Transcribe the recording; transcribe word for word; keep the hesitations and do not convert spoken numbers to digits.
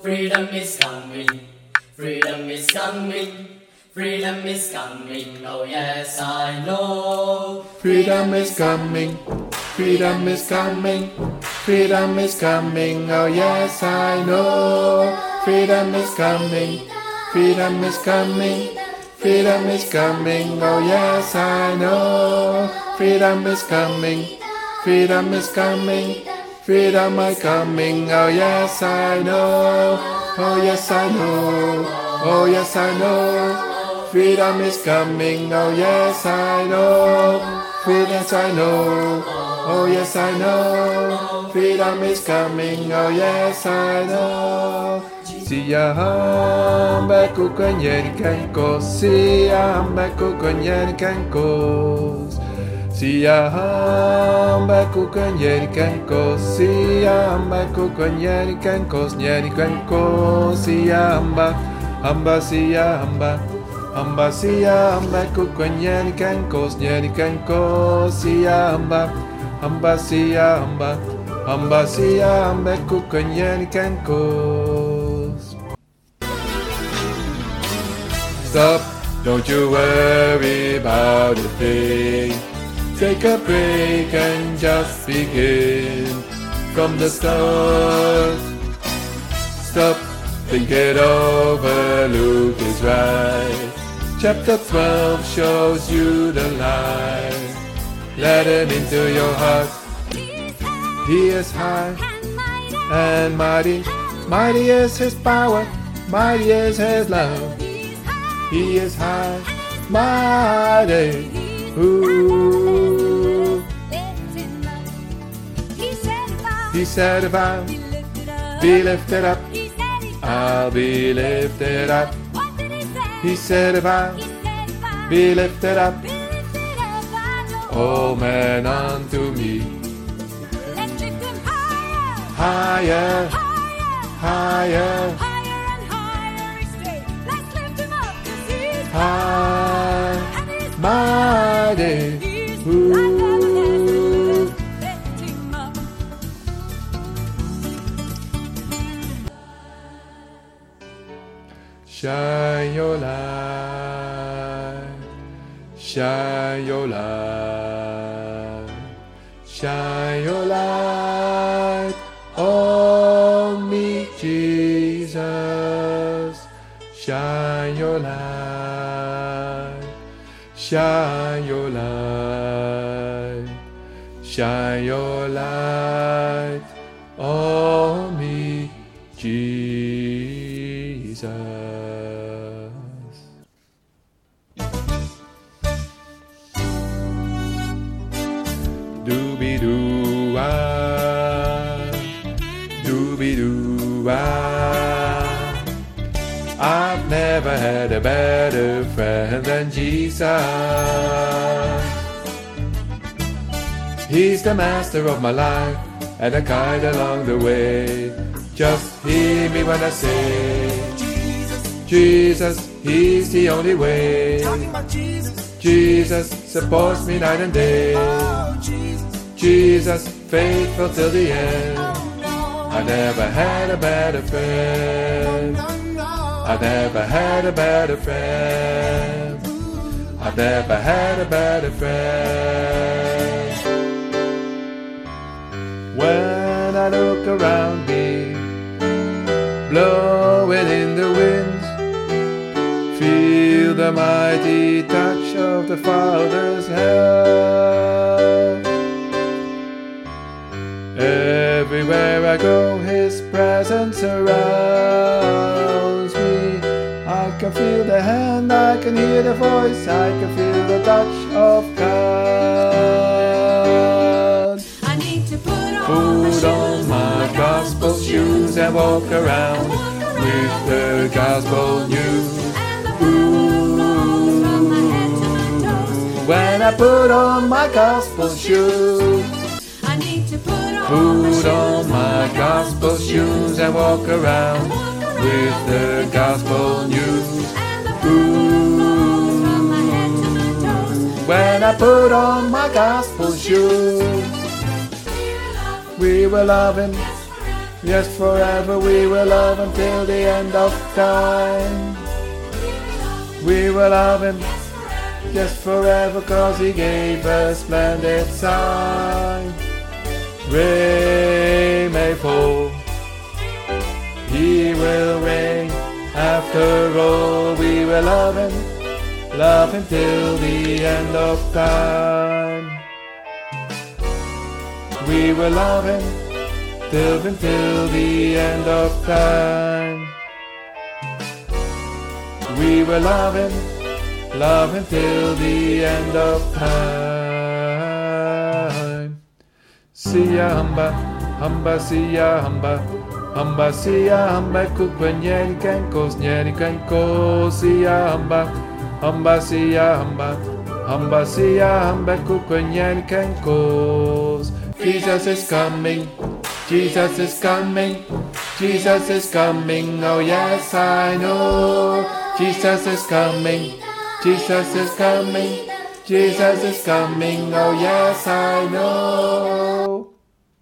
Freedom is coming, freedom is coming, freedom is coming, oh yes I know. Freedom is coming, freedom is coming, freedom is coming, oh yes I know. Freedom is coming, freedom is coming, freedom is coming, oh yes I know. Freedom is coming, freedom is coming, freedom is coming, oh yes I know. Oh yes I know, oh yes I know. Freedom is coming, oh yes I know. Freedom I know, oh yes I know. Freedom is coming, oh yes I know. Siamba kukonyen kankos, siamba kukonyen kankos. Siamba kukonyen kankos, siamba kukonyen kankos, nyen kankos, siamba, amba siamba. Amba siamba kukonyen kankos, nyen kankos, siamba, amba siamba, amba siamba kukonyen kankos. Stop, don't you worry about a thing. Take a break and just begin from the start. Stop, think it over, look is right. Chapter twelve shows you the light. Let him into your heart. He is high and mighty. Mighty is his power, mighty is his love. He is high, mighty. Ooh. He said if I'll be lifted up, I'll be lifted up. He said if I'll be lifted up, all men unto me. Higher, higher, high, mighty. Ooh. Shine your light, shine your light, shine your light on me, Jesus. Shine your light, shine your light, shine your light on me, Jesus. Doobie-doo-ah, doobie-doo-ah. I've never had a better friend than Jesus. He's the master of my life and a guide along the way. Just hear me when I say Jesus, Jesus, He's the only way. Talking about Jesus. Jesus supports me night and day. Oh, Jesus. Jesus, faithful till the end. Oh, no. I never had a better friend. No, no. I never had a better friend. I never had a better friend. When I look around me, blowing in the wind, feel the mighty touch of the Father's hand. Everywhere I go, His presence surrounds me. I can feel the hand, I can hear the voice, I can feel the touch of God. I need to put on, Put on my gospel shoes and walk around with the gospel news. Ooh, when I put on my gospel shoes, I need to put on, put on my gospel shoes and walk around with the gospel news. Ooh, when I put on my gospel shoes, we will love Him Yes, forever we will love until the end of time. We will love him just forever, 'cause he gave us splendid sign. Rain may fall, he will reign. After all, we will love him, love him till the end of time. We will love him, till him till the end of time. We will love him, love him till the end of time. Siya hamba, hamba siya hamba, hamba siya hamba kukwen nyeri kenkos, nyeri kenkos siya hamba, hamba siya hamba, hamba siya hamba kukwen nyeri kenkos. Jesus is coming, Jesus is coming, Jesus is coming, oh yes I know. Jesus is coming, Jesus is coming, Jesus is coming, oh yes I know.